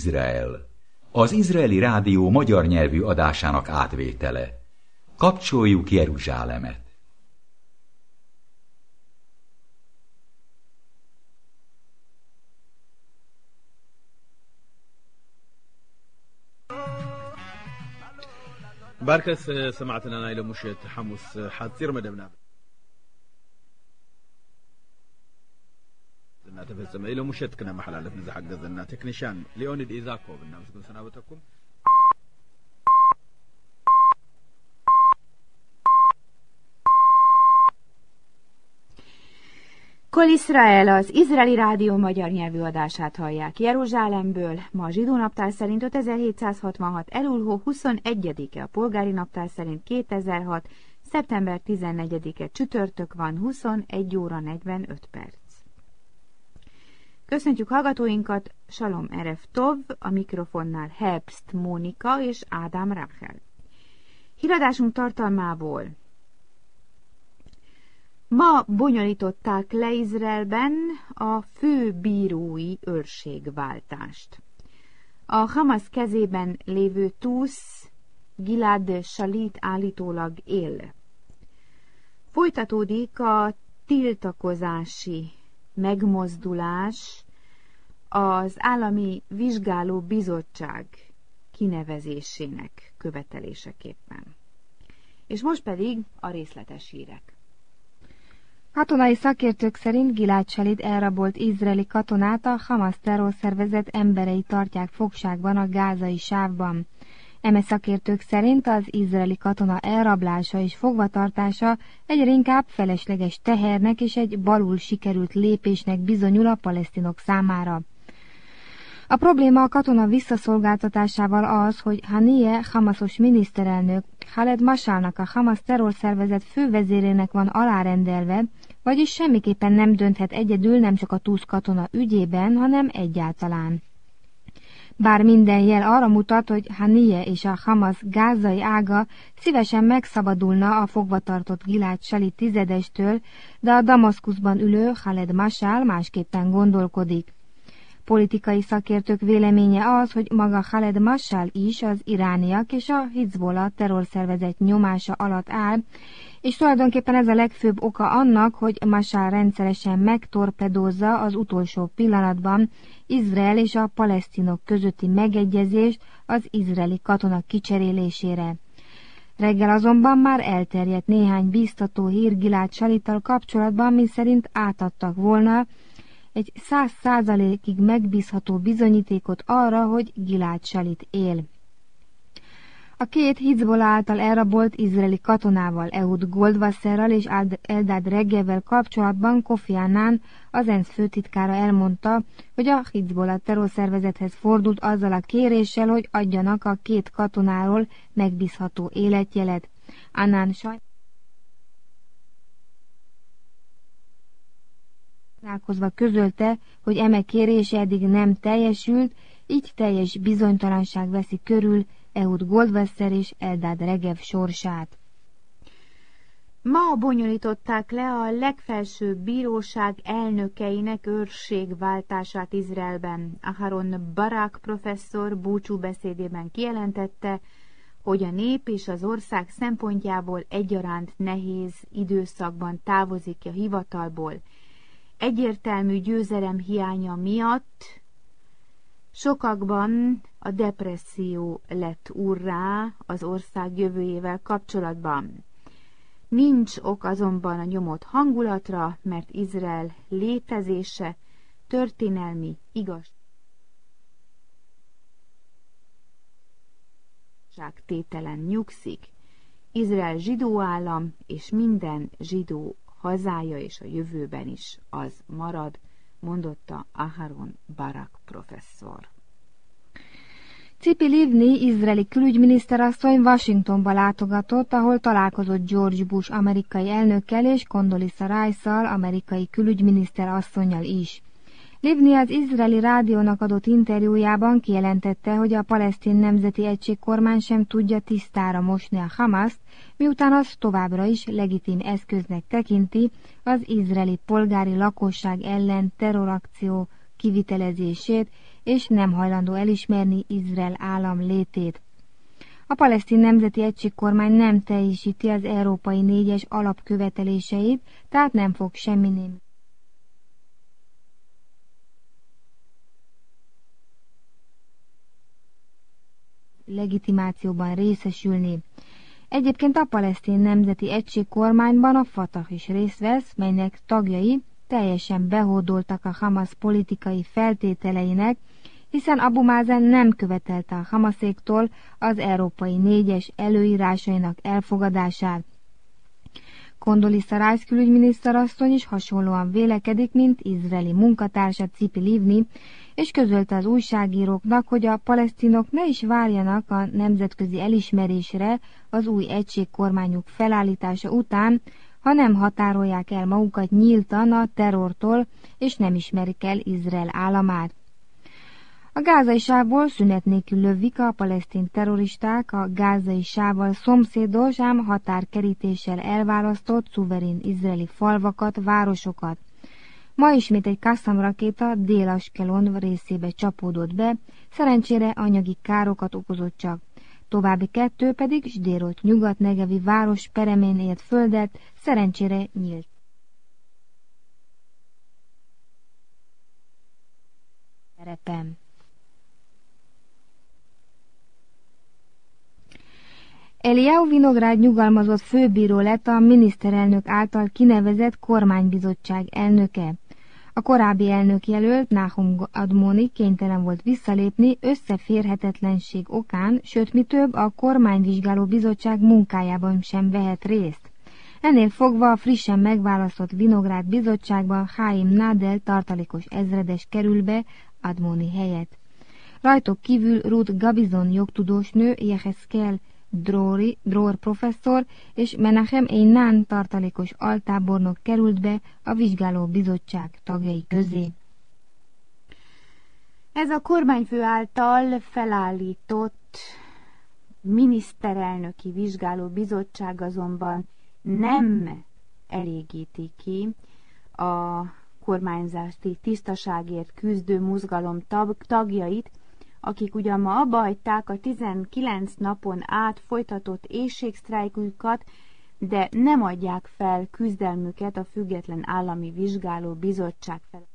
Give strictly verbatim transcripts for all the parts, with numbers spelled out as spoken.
Izrael. Az Izraeli Rádió magyar nyelvű adásának átvétele. Kapcsoljuk Jeruzsálemet! باركس سمعتنا إلى مشية حمص حتصير مدبنا تفسم إلى مشية كنا محل على فنزح حق تكنيشان ليونيد إيزاكو بالنامس كل سنابتكم Kol Israel, az Izraeli Rádió magyar nyelvű adását hallják Jeruzsálemből. Ma a zsidó naptár szerint ötezer-hétszázhatvanhat elul huszonegyedike, a polgári naptár szerint kétezer-hat. szeptember tizennegyedike csütörtök van, huszonegy óra negyvenöt perc. Köszöntjük hallgatóinkat, Salom Erev Tov, a mikrofonnál Herbst Mónika és Ádám Rachel. Híradásunk tartalmából: ma bonyolították le Izraelben a főbírói őrségváltást. A Hamas kezében lévő túsz Gilad Shalit állítólag él. Folytatódik a tiltakozási megmozdulás az Állami Vizsgáló Bizottság kinevezésének követeléseképpen. És most pedig a részletes hírek. Katonai szakértők szerint Gilad Shalit elrabolt izraeli katonát a Hamas terrorszervezet emberei tartják fogságban a gázai sávban. Eme szakértők szerint az izraeli katona elrablása és fogvatartása egyre inkább felesleges tehernek és egy balul sikerült lépésnek bizonyul a palesztinok számára. A probléma a katona visszaszolgáltatásával az, hogy Haniyeh Hamasos miniszterelnök Khaled Mashalnak, a Hamas terrorszervezet fővezérének van alárendelve, vagyis semmiképpen nem dönthet egyedül nem csak a túsz katona ügyében, hanem egyáltalán. Bár minden jel arra mutat, hogy Haniyeh és a Hamas gázai ága szívesen megszabadulna a fogvatartott Gilad Shalit tizedestől, de a Damaszkuszban ülő Khaled Mashal másképpen gondolkodik. Politikai szakértők véleménye az, hogy maga Khaled Mashal is az irániak és a Hizbollah terrorszervezet nyomása alatt áll, és tulajdonképpen ez a legfőbb oka annak, hogy Mashal rendszeresen megtorpedózza az utolsó pillanatban Izrael és a palesztinok közötti megegyezést az izraeli katona kicserélésére. Reggel azonban már elterjedt néhány bíztató hír Gilad Shalittal kapcsolatban, miszerint átadtak volna egy száz százalékig megbízható bizonyítékot arra, hogy Gilad Shalit él. A két Hizbollah által elrabolt izraeli katonával, Ehud Goldwasserral és Eldad Regevvel kapcsolatban Kofi Annan, az ENSZ főtitkára elmondta, hogy a Hizbollah terrorszervezethez fordult azzal a kéréssel, hogy adjanak a két katonáról megbízható életjelet. Annan sajnos közölte, hogy eme kérése eddig nem teljesült, így teljes bizonytalanság veszi körül Ehud Goldwasser és Eldad Regev sorsát. Ma bonyolították le a legfelsőbb bíróság elnökeinek őrségváltását Izraelben. Aharon Barak professzor búcsúbeszédében kijelentette, hogy a nép és az ország szempontjából egyaránt nehéz időszakban távozik a hivatalból. Egyértelmű győzelem hiánya miatt sokakban a depresszió lett urrá az ország jövőjével kapcsolatban. Nincs ok azonban a nyomott hangulatra, mert Izrael létezése történelmi igazságtételen nyugszik. Izrael zsidó állam, és minden zsidó hazája és a jövőben is az marad, mondotta Aharon Barak professzor. Tzipi Livni, izraeli külügyminiszterasszony Washingtonba látogatott, ahol találkozott George Bush amerikai elnökkel és Condoleezza Rice-szal, amerikai külügyminiszter asszonnyal is. Livni az izraeli rádiónak adott interjújában kijelentette, hogy a palesztin nemzeti egység kormány sem tudja tisztára mosni a Hamaszt, miután az továbbra is legitim eszköznek tekinti az izraeli polgári lakosság ellen terrorakció kivitelezését, és nem hajlandó elismerni Izrael állam létét. A palesztin nemzeti egységkormány nem teljesíti az európai négyes alapköveteléseit, tehát nem fog semmi legitimációban részesülni. Egyébként a palesztin nemzeti egységkormányban a Fatah is részt vesz, melynek tagjai teljesen behódoltak a Hamas politikai feltételeinek, hiszen Abu Mazen nem követelte a Hamaséktól az európai négyes előírásainak elfogadását. Condoleezza Rice külügyminiszterasszony is hasonlóan vélekedik, mint izraeli munkatársa Tzipi Livni, és közölte az újságíróknak, hogy a palesztinok ne is várjanak a nemzetközi elismerésre az új egységkormányuk felállítása után, ha nem határolják el magukat nyíltan a terrortól, és nem ismerik el Izrael államát. A gázai sávból szünet nélkül lövik a palesztin terroristák a gázai sávval szomszédos, ám határkerítéssel elválasztott szuverén izraeli falvakat, városokat. Ma ismét egy Qassam rakéta Dél-Askelon részébe csapódott be, szerencsére anyagi károkat okozott csak. További kettő pedig Sdérot nyugat-negevi város peremén ért földet, szerencsére nyílt. Terepen. Eliyahu Vinográd nyugalmazott főbíró lett a miniszterelnök által kinevezett kormánybizottság elnöke. A korábbi elnök jelölt, Nahum Admoni kénytelen volt visszalépni összeférhetetlenség okán, sőt mi több, a kormányvizsgáló bizottság munkájában sem vehet részt. Ennél fogva a frissen megválasztott Vinográd bizottságban Haim Nadel tartalékos ezredes kerül be Admoni helyett. Rajtuk kívül Ruth Gabizon jogtudósnő, Jehezkel Drori, Dror professzor és Menachem Einan tartalékos altábornok került be a vizsgáló bizottság tagjai közé. Ez a kormányfő által felállított miniszterelnöki vizsgáló bizottság azonban nem elégíti ki a kormányzási tisztaságért küzdő mozgalom tagjait, akik ugyan ma abba hagyták a tizenkilenc napon át folytatott éhségsztrájkjukat, de nem adják fel küzdelmüket a független állami vizsgáló bizottság felé.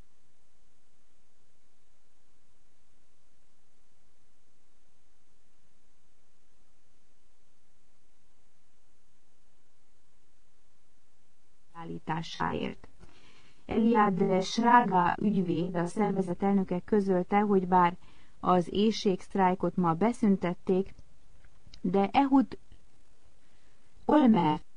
Állításáért. Eliad Srága ügyvéd, a szervezet elnöke közölte, hogy bár az éhségsztrájkot ma beszüntették, de Ehud Olmer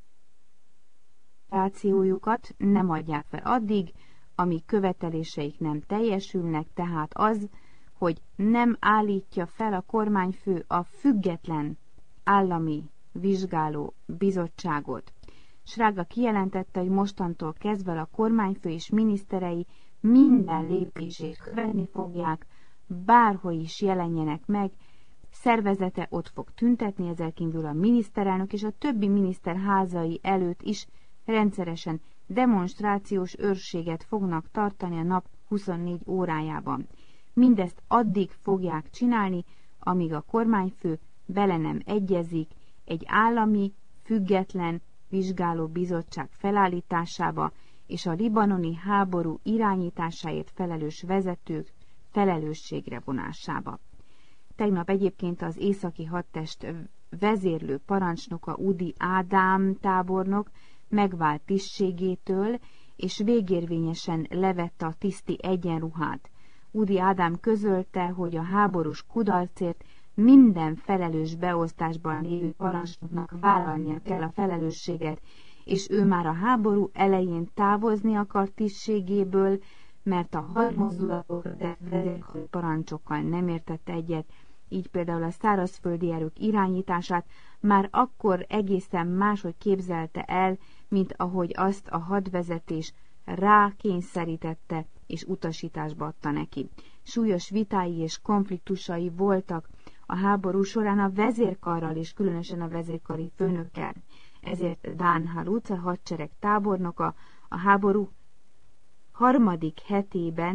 rációjukat nem adják fel addig, amíg követeléseik nem teljesülnek, tehát az, hogy nem állítja fel a kormányfő a független állami vizsgáló bizottságot. Srága kijelentette, hogy mostantól kezdve a kormányfő és miniszterei minden lépését követni fogják, bárhol is jelenjenek meg, szervezete ott fog tüntetni, ezzel kívül a miniszterelnök és a többi miniszter házai előtt is rendszeresen demonstrációs őrséget fognak tartani a nap huszonnégy órájában. Mindezt addig fogják csinálni, amíg a kormányfő bele nem egyezik egy állami, független vizsgáló bizottság felállításába és a libanoni háború irányításáért felelős vezetők felelősségre vonásába. Tegnap egyébként az északi hadtest vezérlő parancsnoka Udi Ádám tábornok megvált tisztségétől, és végérvényesen levette a tiszti egyenruhát. Udi Ádám közölte, hogy a háborús kudarcért minden felelős beosztásban lévő parancsnoknak vállalnia kell a felelősséget, és ő már a háború elején távozni akart tisztségéből, mert a hadmozdulatok vezérkari parancsokkal nem értette egyet, így például a szárazföldi erők irányítását már akkor egészen máshogy képzelte el, mint ahogy azt a hadvezetés rákényszerítette és utasításba adta neki. Súlyos vitái és konfliktusai voltak a háború során a vezérkarral és különösen a vezérkari főnökkel. Ezért Dán Haluc, a hadsereg tábornoka a háború harmadik hetében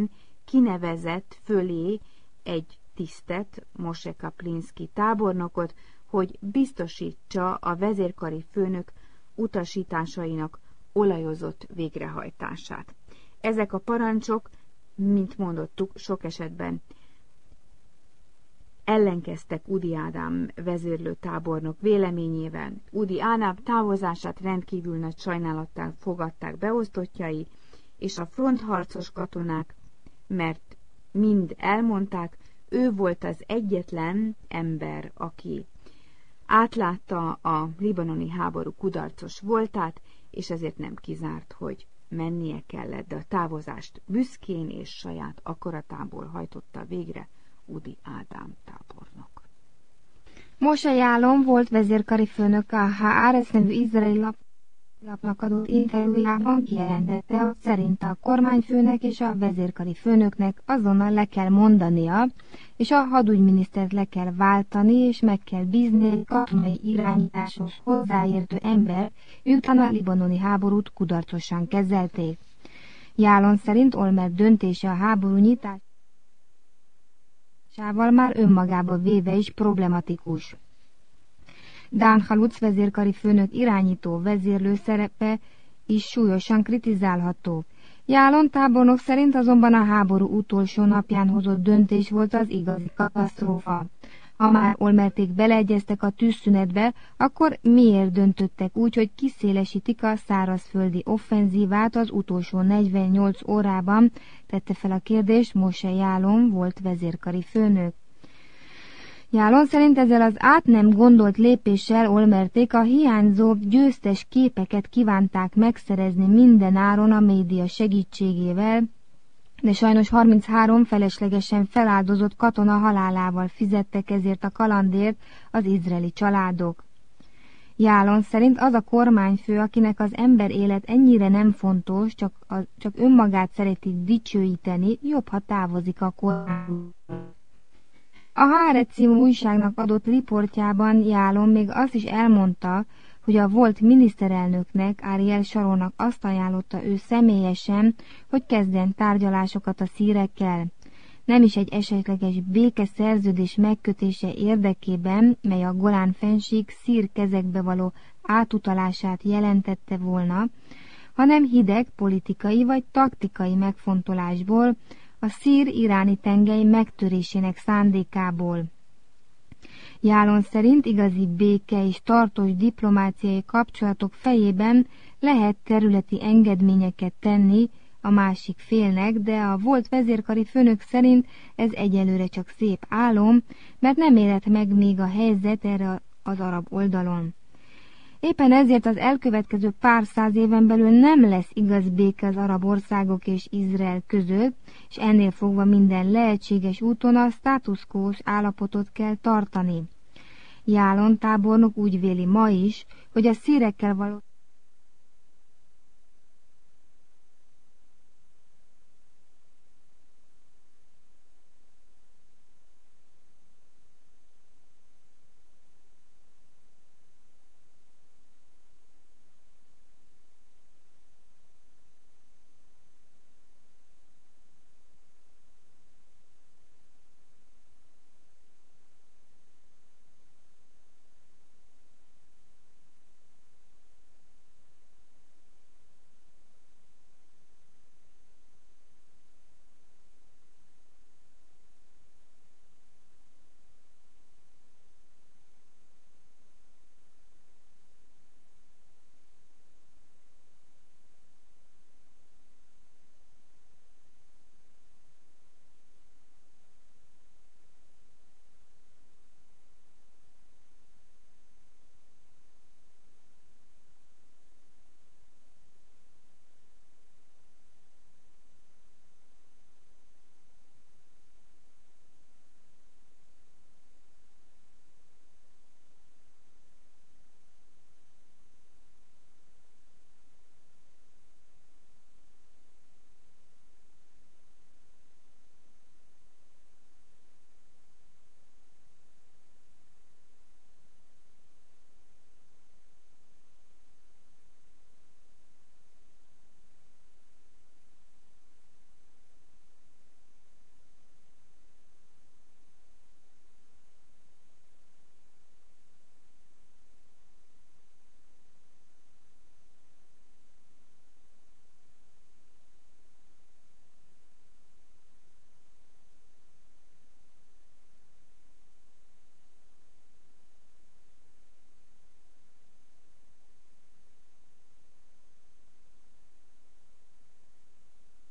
kinevezett fölé egy tisztet, Moshe Kaplinski tábornokot, hogy biztosítsa a vezérkari főnök utasításainak olajozott végrehajtását. Ezek a parancsok, mint mondottuk, sok esetben ellenkeztek Udi Ádám vezérlő tábornok véleményével. Udi Ádám távozását rendkívül nagy sajnálattal fogadták beosztottjai, és a frontharcos katonák, mert mind elmondták, ő volt az egyetlen ember, aki átlátta a libanoni háború kudarcos voltát, és ezért nem kizárt, hogy mennie kellett, de a távozást büszkén és saját akaratából hajtotta végre Udi Ádám tábornok. Moshe Yaalon volt vezérkari főnök, a Haaretz nevű izraeli lap, lapnak adott interjújában kijelentette, hogy szerint a kormányfőnek és a vezérkari főnöknek azonnal le kell mondania, és a hadügyminisztert le kell váltani, és meg kell bízni egy katonai irányításhoz hozzáértő ember, miután a libanoni háborút kudarcosan kezelték. Yaalon szerint Olmert döntése a háború nyitásával már önmagába véve is problematikus. Dan Halutz vezérkari főnök irányító vezérlő szerepe is súlyosan kritizálható. Yaalon tábornok szerint azonban a háború utolsó napján hozott döntés volt az igazi katasztrófa. Ha már Olmerték beleegyeztek a tűzszünetbe, akkor miért döntöttek úgy, hogy kiszélesítik a szárazföldi offenzívát az utolsó negyvennyolc órában, tette fel a kérdést Moshe Yaalon volt vezérkari főnök. Yaalon szerint ezzel az át nem gondolt lépéssel Olmerték a hiányzó győztes képeket kívánták megszerezni minden áron a média segítségével, de sajnos harminchárom feleslegesen feláldozott katona halálával fizettek ezért a kalandért az izraeli családok. Yaalon szerint az a kormányfő, akinek az ember élet ennyire nem fontos, csak, a, csak önmagát szereti dicsőíteni, jobb, ha távozik a kormányról. A Haaretz című újságnak adott riportjában Yaalon még azt is elmondta, hogy a volt miniszterelnöknek, Ariel Sharonnak azt ajánlotta ő személyesen, hogy kezdjen tárgyalásokat a szírekkel. Nem is egy esetleges békeszerződés megkötése érdekében, mely a Golán-fennsík szír kezekbe való átutalását jelentette volna, hanem hideg politikai vagy taktikai megfontolásból, a szír-iráni tengely megtörésének szándékából. Yaalon szerint igazi béke és tartós diplomáciai kapcsolatok fejében lehet területi engedményeket tenni a másik félnek, de a volt vezérkari főnök szerint ez egyelőre csak szép álom, mert nem érett meg még a helyzet erre az arab oldalon. Éppen ezért az elkövetkező pár száz éven belül nem lesz igaz béke az arab országok és Izrael között, és ennél fogva minden lehetséges úton a status quo-s állapotot kell tartani. Yaalon tábornok úgy véli ma is, hogy a szírekkel való